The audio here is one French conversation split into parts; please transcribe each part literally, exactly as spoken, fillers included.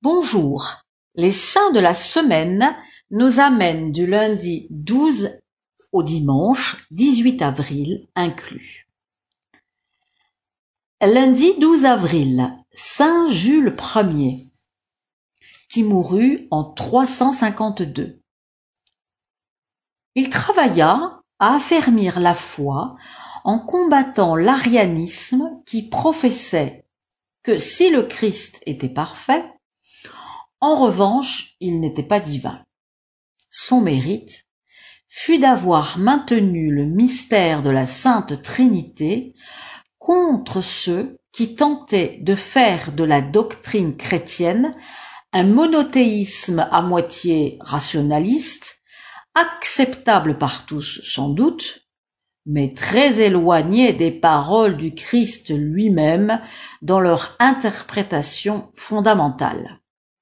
Bonjour. Les saints de la semaine nous amènent du lundi douze au dimanche dix-huit avril inclus. Lundi douze avril, Saint Jules Ier, qui mourut en trois cent cinquante-deux. Il travailla à affermir la foi en combattant l'arianisme qui professait que si le Christ était parfait, en revanche, il n'était pas divin. Son mérite fut d'avoir maintenu le mystère de la Sainte Trinité contre ceux qui tentaient de faire de la doctrine chrétienne un monothéisme à moitié rationaliste, acceptable par tous sans doute, mais très éloigné des paroles du Christ lui-même dans leur interprétation fondamentale.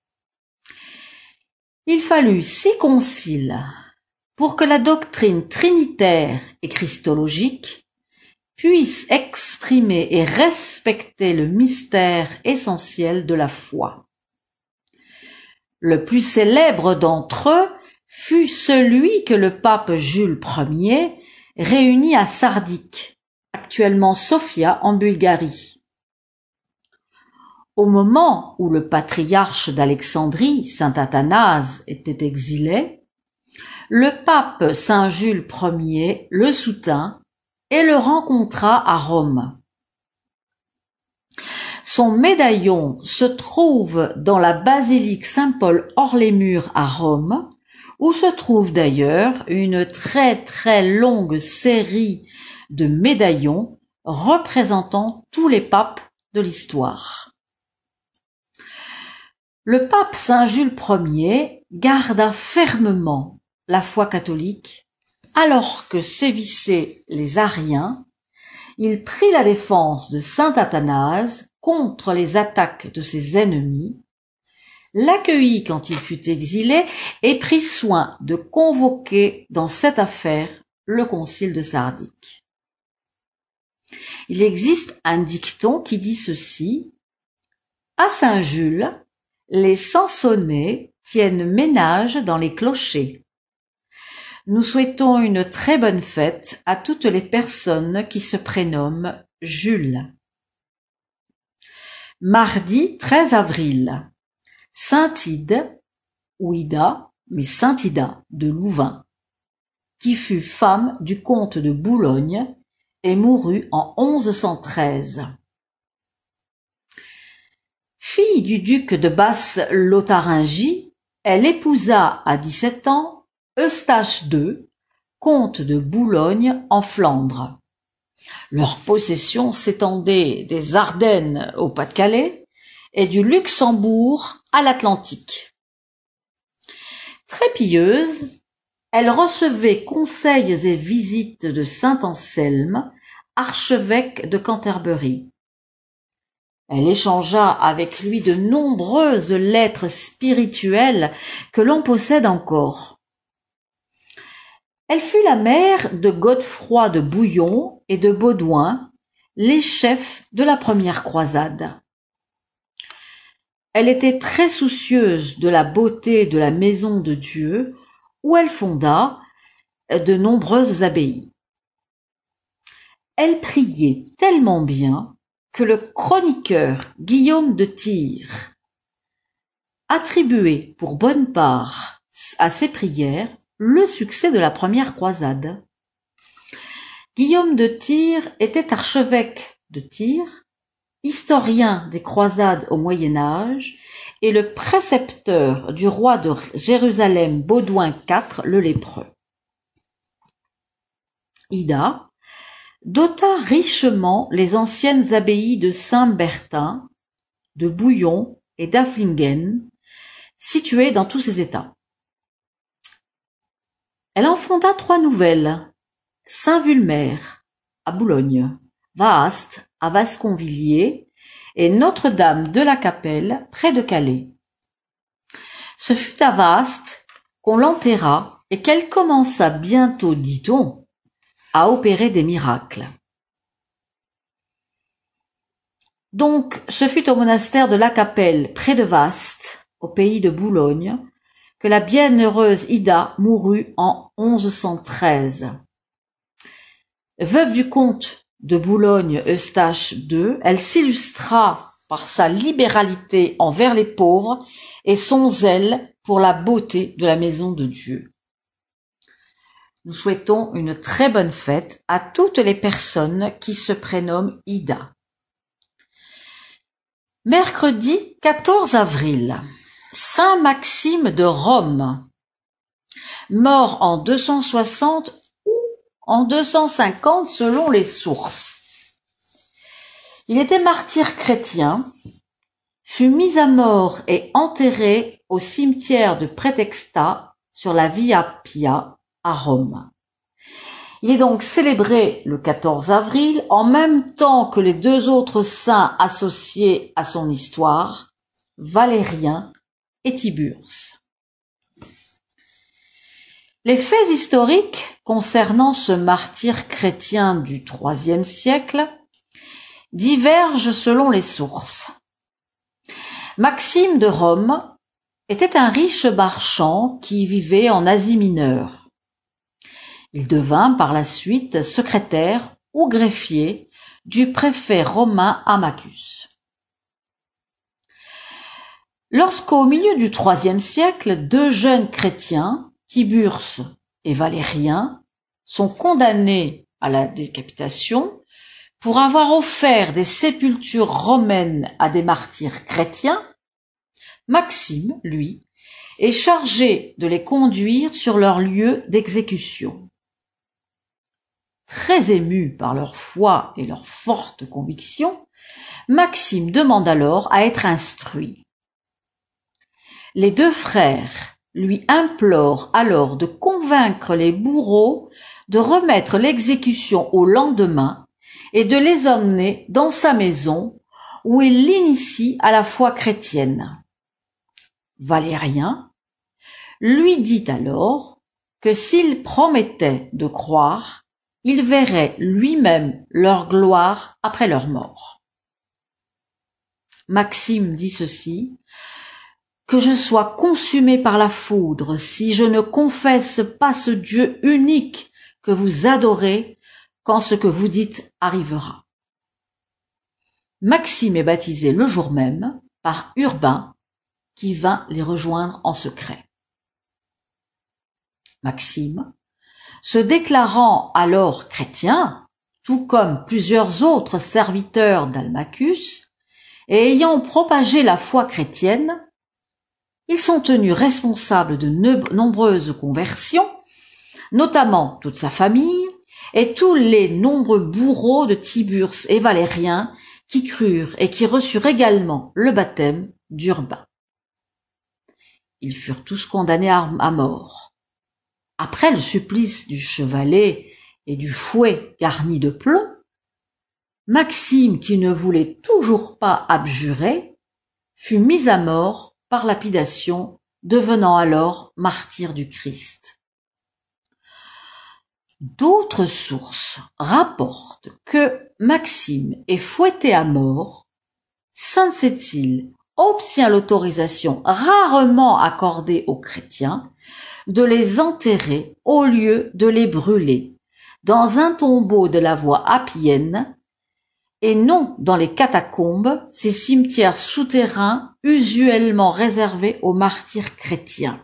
Il fallut six conciles pour que la doctrine trinitaire et christologique puisse exprimer et respecter le mystère essentiel de la foi. Le plus célèbre d'entre eux fut celui que le pape Jules Ier réunit à Sardique, actuellement Sofia en Bulgarie. Au moment où le patriarche d'Alexandrie, saint Athanase, était exilé, le pape saint Jules Ier le soutint et le rencontra à Rome. Son médaillon se trouve dans la basilique Saint-Paul hors les murs à Rome, où se trouve d'ailleurs une très très longue série de médaillons représentant tous les papes de l'histoire. Le pape saint Jules Ier garda fermement la foi catholique, alors que sévissaient les ariens. Il prit la défense de saint Athanase contre les attaques de ses ennemis, l'accueillit quand il fut exilé et prit soin de convoquer dans cette affaire le concile de Sardique. Il existe un dicton qui dit ceci: à Saint Jules, les Sansonnets tiennent ménage dans les clochers. Nous souhaitons une très bonne fête à toutes les personnes qui se prénomment Jules. Mardi treize avril, Sainte Ide, ou Ida, mais Sainte Ida de Louvain, qui fut femme du comte de Boulogne et mourut en onze cent treize. Fille du duc de Basse-Lotharingie, elle épousa à dix-sept ans Eustache deux, comte de Boulogne en Flandre. Leur possession s'étendait des Ardennes au Pas-de-Calais et du Luxembourg à l'Atlantique. Très pieuse, elle recevait conseils et visites de saint Anselme, archevêque de Canterbury. Elle échangea avec lui de nombreuses lettres spirituelles que l'on possède encore. Elle fut la mère de Godefroy de Bouillon et de Baudouin, les chefs de la première croisade. Elle était très soucieuse de la beauté de la maison de Dieu, où elle fonda de nombreuses abbayes. Elle priait tellement bien que le chroniqueur Guillaume de Tyr attribuait pour bonne part à ses prières le succès de la première croisade. Guillaume de Tyr était archevêque de Tyr, historien des croisades au Moyen Âge et le précepteur du roi de Jérusalem Baudouin quatre le lépreux. Ida dota richement les anciennes abbayes de Saint-Bertin, de Bouillon et d'Afflingen, situées dans tous ces États. Elle en fonda trois nouvelles: Saint-Vulmer à Boulogne, Vaast à Vasconvilliers et Notre-Dame de la Capelle près de Calais. Ce fut à Vaast qu'on l'enterra et qu'elle commença bientôt, dit-on, à opérer des miracles. Donc, ce fut au monastère de la Capelle, près de Vaast, au pays de Boulogne, que la bienheureuse Ida mourut en onze cent treize. Veuve du comte de Boulogne-Eustache deux, elle s'illustra par sa libéralité envers les pauvres et son zèle pour la beauté de la maison de Dieu. Nous souhaitons une très bonne fête à toutes les personnes qui se prénomment Ida. Mercredi quatorze avril, Saint Maxime de Rome, mort en deux cent soixante ou en deux cent cinquante selon les sources. Il était martyr chrétien, fut mis à mort et enterré au cimetière de Praetexta sur la Via Appia à Rome. Il est donc célébré le quatorze avril en même temps que les deux autres saints associés à son histoire, Valérien et Tiburce. Les faits historiques concernant ce martyr chrétien du troisième siècle divergent selon les sources. Maxime de Rome était un riche marchand qui vivait en Asie mineure. Il devint par la suite secrétaire ou greffier du préfet romain Ammacus. Lorsqu'au milieu du troisième siècle, deux jeunes chrétiens, Tiburce et Valérien, sont condamnés à la décapitation pour avoir offert des sépultures romaines à des martyrs chrétiens, Maxime, lui, est chargé de les conduire sur leur lieu d'exécution. Très ému par leur foi et leur forte conviction, Maxime demande alors à être instruit. Les deux frères lui implorent alors de convaincre les bourreaux de remettre l'exécution au lendemain et de les emmener dans sa maison où il l'initie à la foi chrétienne. Valérien lui dit alors que s'il promettait de croire, il verrait lui-même leur gloire après leur mort. Maxime dit ceci, « Que je sois consumé par la foudre si je ne confesse pas ce Dieu unique que vous adorez quand ce que vous dites arrivera. » Maxime est baptisé le jour même par Urbain, qui vint les rejoindre en secret. Maxime, se déclarant alors chrétien, tout comme plusieurs autres serviteurs d'Ammacus, et ayant propagé la foi chrétienne, ils sont tenus responsables de nombreuses conversions, notamment toute sa famille et tous les nombreux bourreaux de Tiburce et Valérien qui crurent et qui reçurent également le baptême d'Urbain. Ils furent tous condamnés à mort. Après le supplice du chevalet et du fouet garni de plomb, Maxime, qui ne voulait toujours pas abjurer, fut mis à mort par lapidation, devenant alors martyr du Christ. D'autres sources rapportent que Maxime est fouetté à mort, Sainte-Cécile obtient l'autorisation rarement accordée aux chrétiens de les enterrer au lieu de les brûler dans un tombeau de la voie appienne et non dans les catacombes, ces cimetières souterrains usuellement réservés aux martyrs chrétiens.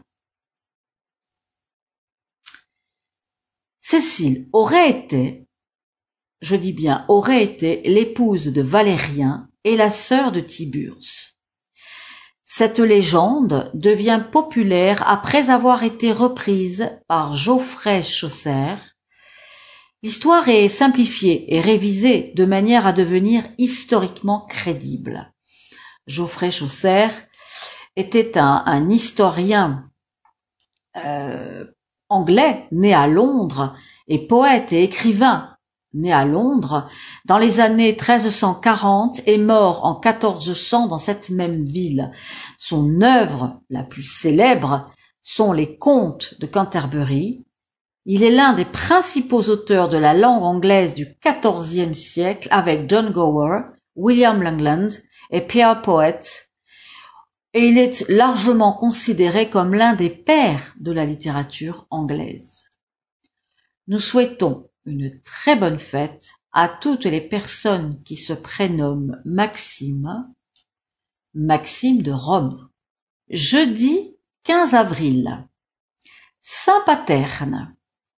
Cécile aurait été, je dis bien aurait été, l'épouse de Valérien et la sœur de Tiburce. Cette légende devient populaire après avoir été reprise par Geoffrey Chaucer. L'histoire est simplifiée et révisée de manière à devenir historiquement crédible. Geoffrey Chaucer était un, un historien euh, anglais né à Londres et poète et écrivain né à Londres dans les années treize cent quarante et mort en quatorze cents dans cette même ville. Son œuvre la plus célèbre sont les Contes de Canterbury. Il est l'un des principaux auteurs de la langue anglaise du quatorzième siècle avec John Gower, William Langland et Pierre Poet. et il est largement considéré comme l'un des pères de la littérature anglaise. Nous souhaitons une très bonne fête à toutes les personnes qui se prénomment Maxime, Maxime de Rome. Jeudi quinze avril. Saint Paterne.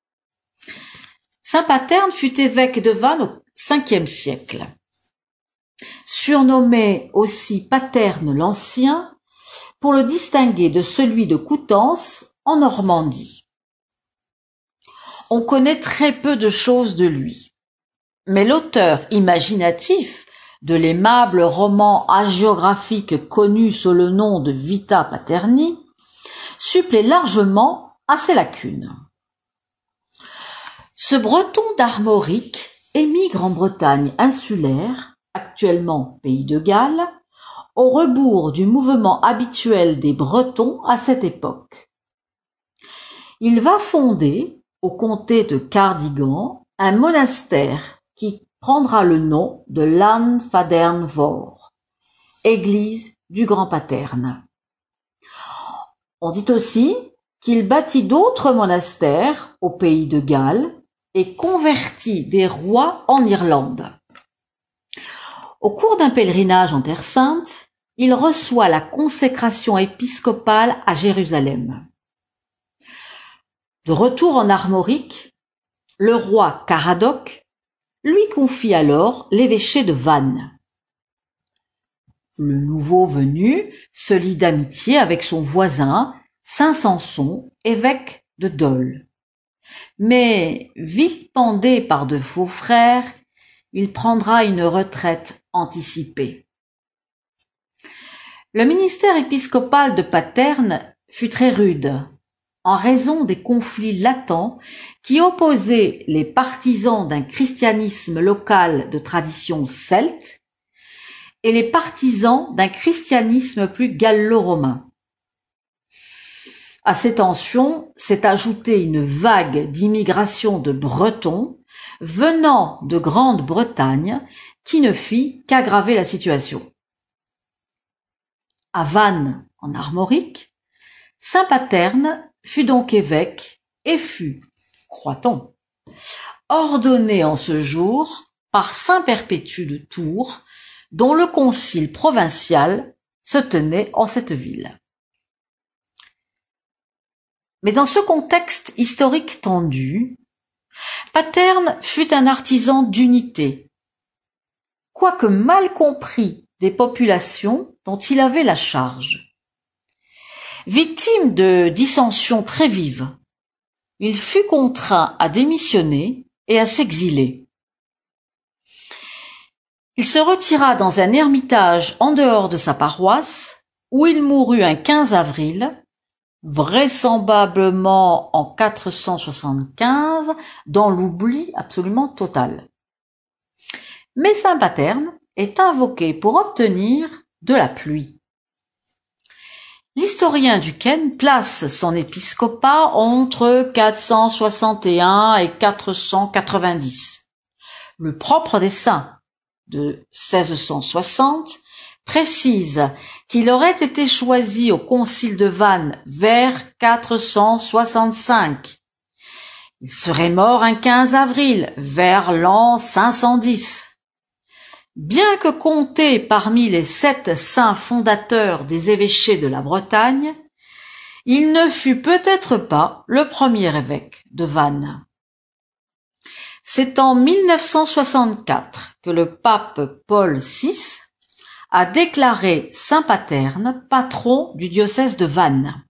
Saint Paterne fut évêque de Vannes au cinquième siècle. Surnommé aussi Paterne l'Ancien, pour le distinguer de celui de Coutances en Normandie. On connaît très peu de choses de lui, mais l'auteur imaginatif de l'aimable roman hagiographique connu sous le nom de Vita Paterni supplée largement à ses lacunes. Ce Breton d'Armorique émigre en Bretagne insulaire, actuellement pays de Galles, au rebours du mouvement habituel des Bretons à cette époque. Il va fonder, au comté de Cardigan, un monastère qui prendra le nom de Llanfadern-Vor, église du Grand Paterne. On dit aussi qu'il bâtit d'autres monastères au pays de Galles et convertit des rois en Irlande. Au cours d'un pèlerinage en Terre Sainte, il reçoit la consécration épiscopale à Jérusalem. De retour en Armorique, le roi Caradoc lui confie alors l'évêché de Vannes. Le nouveau venu se lie d'amitié avec son voisin, saint Samson, évêque de Dol. Mais, vilipendé par de faux frères, il prendra une retraite anticipée. Le ministère épiscopal de Paterne fut très rude, en raison des conflits latents qui opposaient les partisans d'un christianisme local de tradition celte et les partisans d'un christianisme plus gallo-romain. À ces tensions s'est ajoutée une vague d'immigration de Bretons venant de Grande-Bretagne qui ne fit qu'aggraver la situation. À Vannes, en Armorique, saint Paterne fut donc évêque et fut, croit-on, ordonné en ce jour par saint Perpétue de Tours, dont le concile provincial se tenait en cette ville. Mais dans ce contexte historique tendu, Paterne fut un artisan d'unité, quoique mal compris des populations dont il avait la charge. Victime de dissensions très vives, il fut contraint à démissionner et à s'exiler. Il se retira dans un ermitage en dehors de sa paroisse, où il mourut un quinze avril, vraisemblablement en quatre cent soixante-quinze, dans l'oubli absolument total. Mais saint Paterne est invoqué pour obtenir de la pluie. L'historien Duquesne place son épiscopat entre quatre cent soixante et un et quatre cent quatre-vingt-dix. Le propre des saints de seize cent soixante précise qu'il aurait été choisi au concile de Vannes vers quatre cent soixante-cinq. Il serait mort un quinze avril, vers l'an cinq cent dix. Bien que compté parmi les sept saints fondateurs des évêchés de la Bretagne, il ne fut peut-être pas le premier évêque de Vannes. C'est en mille neuf cent soixante-quatre que le pape Paul six a déclaré saint Paterne patron du diocèse de Vannes.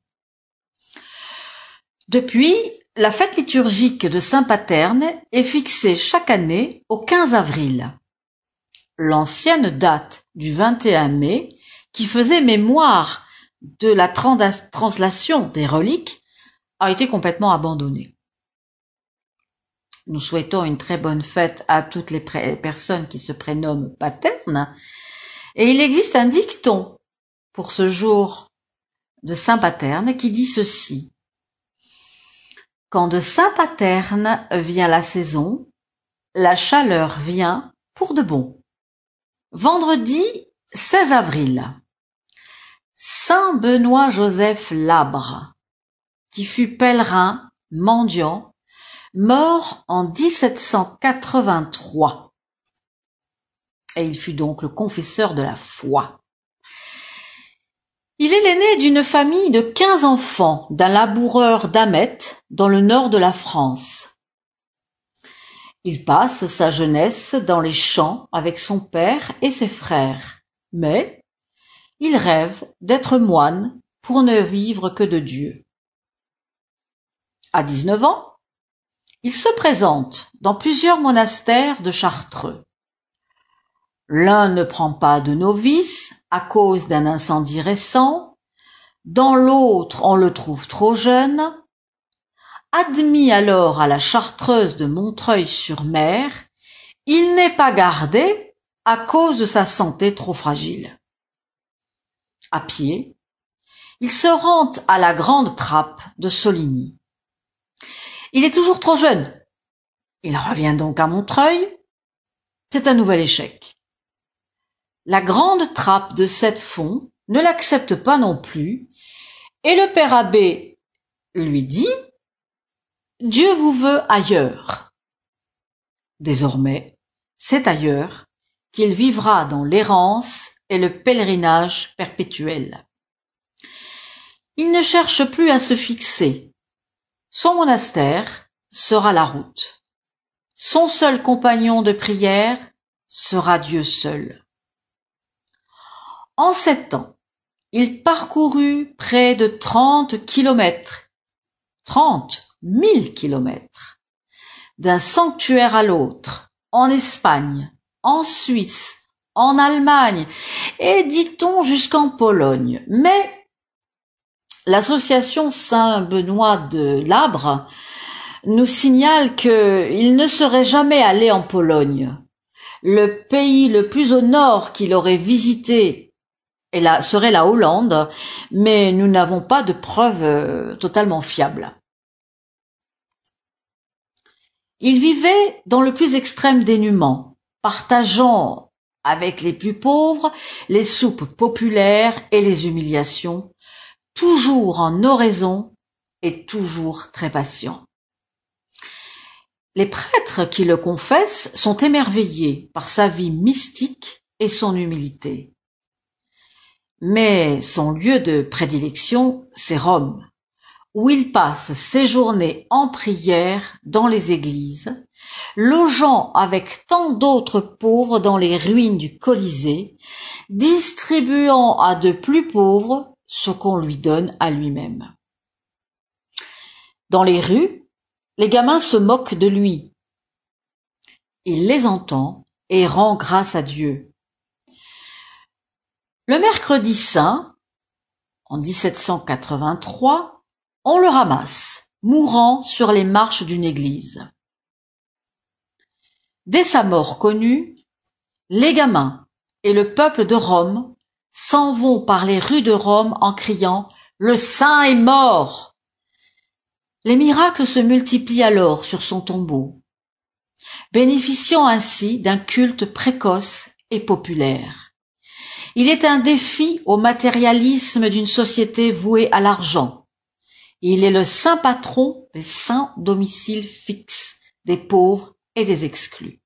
Depuis, la fête liturgique de saint Paterne est fixée chaque année au quinze avril. L'ancienne date du vingt et un mai, qui faisait mémoire de la trans- translation des reliques, a été complètement abandonnée. Nous souhaitons une très bonne fête à toutes les pré- personnes qui se prénomment Paterne. Et il existe un dicton pour ce jour de saint Paterne qui dit ceci. Quand de saint Paterne vient la saison, la chaleur vient pour de bon. Vendredi seize avril. Saint Benoît-Joseph Labre, qui fut pèlerin, mendiant, mort en dix-sept cent quatre-vingt-trois. Et il fut donc le confesseur de la foi. Il est l'aîné d'une famille de quinze enfants d'un laboureur d'Amet dans le nord de la France. Il passe sa jeunesse dans les champs avec son père et ses frères, mais il rêve d'être moine pour ne vivre que de Dieu. À dix-neuf ans, il se présente dans plusieurs monastères de Chartreux. L'un ne prend pas de novice à cause d'un incendie récent, dans l'autre on le trouve trop jeune. Admis alors à la Chartreuse de Montreuil-sur-Mer, il n'est pas gardé à cause de sa santé trop fragile. À pied, il se rend à la Grande Trappe de Soligny. Il est toujours trop jeune. Il revient donc à Montreuil. C'est un nouvel échec. La Grande Trappe de Sept-Fonds ne l'accepte pas non plus, et le père abbé lui dit « Dieu vous veut ailleurs ». Désormais, c'est ailleurs qu'il vivra dans l'errance et le pèlerinage perpétuel. Il ne cherche plus à se fixer. Son monastère sera la route. Son seul compagnon de prière sera Dieu seul. En sept ans, il parcourut près de trente kilomètres, trente mille kilomètres, d'un sanctuaire à l'autre, en Espagne, en Suisse, en Allemagne et, dit-on, jusqu'en Pologne. Mais l'association Saint-Benoît de Labre nous signale qu'il ne serait jamais allé en Pologne. Le pays le plus au nord qu'il aurait visité et là, serait la Hollande, mais nous n'avons pas de preuves euh, totalement fiables. Il vivait dans le plus extrême dénuement, partageant avec les plus pauvres les soupes populaires et les humiliations, toujours en oraison et toujours très patient. Les prêtres qui le confessent sont émerveillés par sa vie mystique et son humilité. Mais son lieu de prédilection, c'est Rome, où il passe ses journées en prière dans les églises, logeant avec tant d'autres pauvres dans les ruines du Colisée, distribuant à de plus pauvres ce qu'on lui donne à lui-même. Dans les rues, les gamins se moquent de lui. Il les entend et rend grâce à Dieu. Le mercredi saint, en dix-sept cent quatre-vingt-trois, on le ramasse, mourant sur les marches d'une église. Dès sa mort connue, les gamins et le peuple de Rome s'en vont par les rues de Rome en criant « Le saint est mort !» Les miracles se multiplient alors sur son tombeau, bénéficiant ainsi d'un culte précoce et populaire. Il est un défi au matérialisme d'une société vouée à l'argent. Il est le saint patron des saints domiciles fixes, des pauvres et des exclus.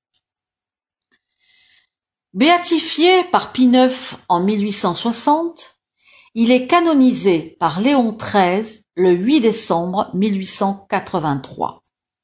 Béatifié par Pie neuf en mille huit cent soixante, il est canonisé par Léon treize le huit décembre mille huit cent quatre-vingt-trois.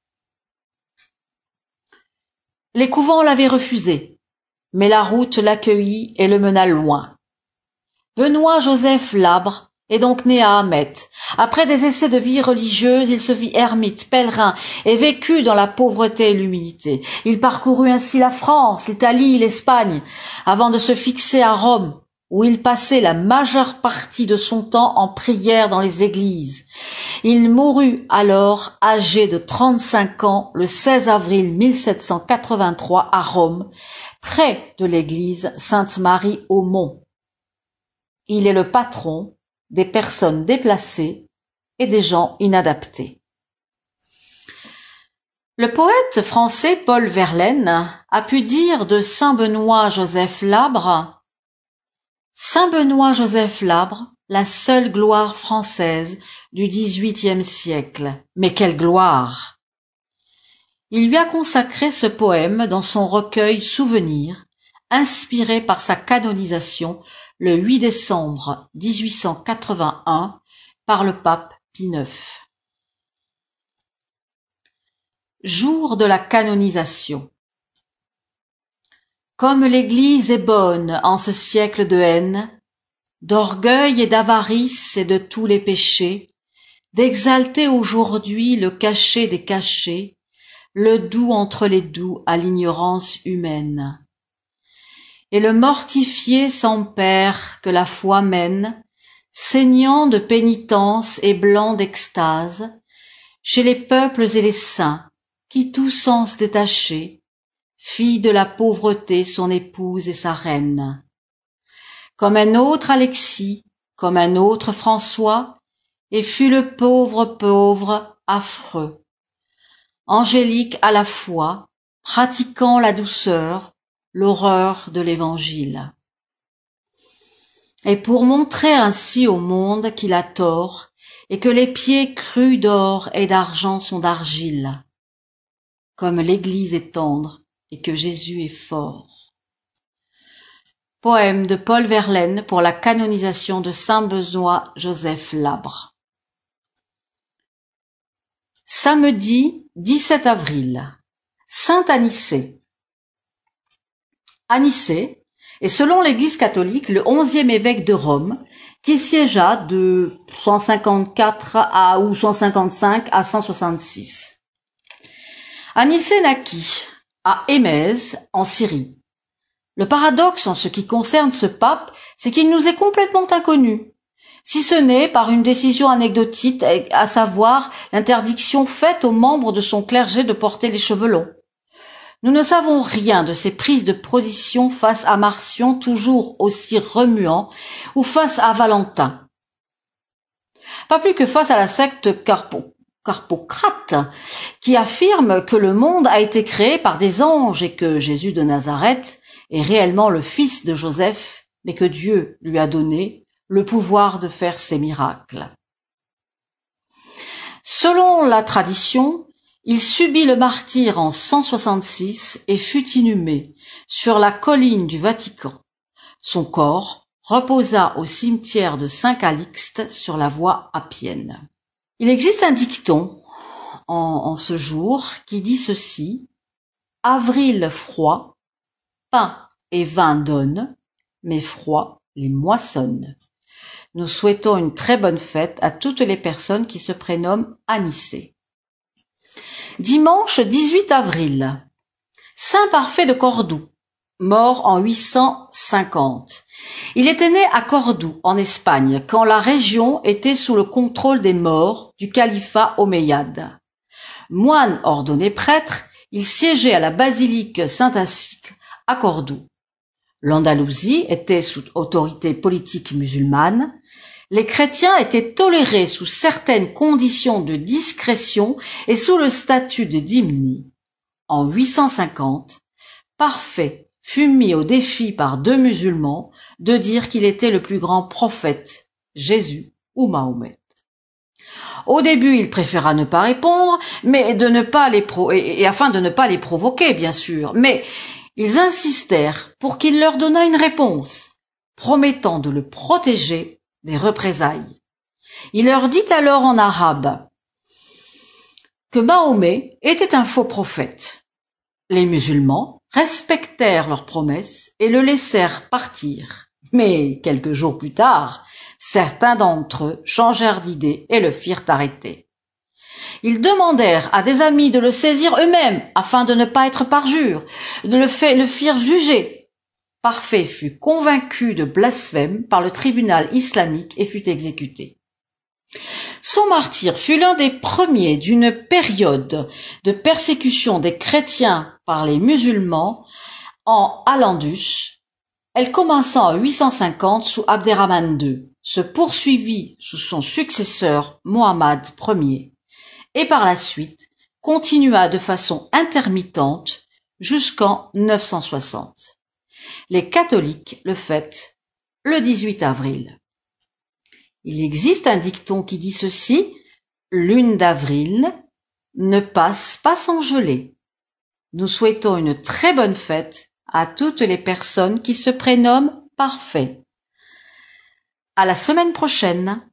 Les couvents l'avaient refusé, mais la route l'accueillit et le mena loin. Benoît-Joseph Labre est donc né à Amet. Après des essais de vie religieuse, il se fit ermite, pèlerin et vécut dans la pauvreté et l'humilité. Il parcourut ainsi la France, l'Italie, l'Espagne, avant de se fixer à Rome, où il passait la majeure partie de son temps en prière dans les églises. Il mourut alors âgé de trente-cinq ans le seize avril mille sept cent quatre-vingt-trois à Rome, près de l'église Sainte-Marie-au-Mont. Il est le patron des personnes déplacées et des gens inadaptés. Le poète français Paul Verlaine a pu dire de Saint Benoît-Joseph Labre « Saint Benoît-Joseph Labre, la seule gloire française du dix-huitième siècle. Mais quelle gloire! Il lui a consacré ce poème dans son recueil Souvenirs, inspiré par sa canonisation le huit décembre mille huit cent quatre-vingt-un par le pape Pie neuf. Jour de la canonisation. Comme l'Église est bonne en ce siècle de haine, d'orgueil et d'avarice et de tous les péchés, d'exalter aujourd'hui le cachet des cachets, le doux entre les doux à l'ignorance humaine. Et le mortifié sans père que la foi mène, saignant de pénitence et blanc d'extase, chez les peuples et les saints, qui tous sens détachés, fit de la pauvreté son épouse et sa reine. Comme un autre Alexis, comme un autre François, et fut le pauvre pauvre affreux, angélique à la fois, pratiquant la douceur, l'horreur de l'Évangile. Et pour montrer ainsi au monde qu'il a tort, et que les pieds crus d'or et d'argent sont d'argile, comme l'Église est tendre et que Jésus est fort. Poème de Paul Verlaine pour la canonisation de saint Benoît Joseph Labre. Samedi dix-sept avril. Saint Anicée. Anicée est selon l'Église catholique le onzième évêque de Rome qui siégea de cent cinquante-quatre à ou cent cinquante-cinq à cent soixante-six. Anicée naquit à Émèse en Syrie. Le paradoxe en ce qui concerne ce pape, c'est qu'il nous est complètement inconnu, si ce n'est par une décision anecdotique, à savoir l'interdiction faite aux membres de son clergé de porter les cheveux longs. Nous ne savons rien de ses prises de position face à Marcion, toujours aussi remuant, ou face à Valentin. Pas plus que face à la secte Carpo, Carpocrate, qui affirme que le monde a été créé par des anges et que Jésus de Nazareth est réellement le fils de Joseph, mais que Dieu lui a donné le pouvoir de faire ses miracles. Selon la tradition, il subit le martyre en cent soixante-six et fut inhumé sur la colline du Vatican. Son corps reposa au cimetière de Saint-Calixte sur la voie appienne. Il existe un dicton en, en ce jour qui dit ceci: « Avril froid, pain et vin donne, mais froid les moissonne. » Nous souhaitons une très bonne fête à toutes les personnes qui se prénomment Anicée. Dimanche dix-huit avril. Saint Parfait de Cordoue, mort en huit cent cinquante. Il était né à Cordoue, en Espagne, quand la région était sous le contrôle des Maures du califat omeyyade. Moine ordonné prêtre, il siégeait à la basilique Saint-Acycle à Cordoue. L'Andalousie était sous autorité politique musulmane. Les chrétiens étaient tolérés sous certaines conditions de discrétion et sous le statut de dhimmi. En huit cent cinquante, Parfait fut mis au défi par deux musulmans de dire qu'il était le plus grand prophète, Jésus ou Mahomet. Au début, il préféra ne pas répondre, mais de ne pas les pro et, et afin de ne pas les provoquer, bien sûr. Mais ils insistèrent pour qu'il leur donnât une réponse, promettant de le protéger des représailles. Il leur dit alors en arabe que Mahomet était un faux prophète. Les musulmans respectèrent leur promesse et le laissèrent partir. Mais quelques jours plus tard, certains d'entre eux changèrent d'idée et le firent arrêter. Ils demandèrent à des amis de le saisir eux-mêmes afin de ne pas être parjure, de le, fait, le firent juger. Parfait fut convaincu de blasphème par le tribunal islamique et fut exécuté. Son martyre fut l'un des premiers d'une période de persécution des chrétiens par les musulmans en Al-Andalus. Elle commença en huit cent cinquante sous Abderrahmane deux, se poursuivit sous son successeur Mohammad Ier et par la suite continua de façon intermittente jusqu'en neuf cent soixante. Les catholiques le fêtent le dix-huit avril. Il existe un dicton qui dit ceci: lune d'avril ne passe pas sans gelée. Nous souhaitons une très bonne fête à toutes les personnes qui se prénomment Parfait. À la semaine prochaine.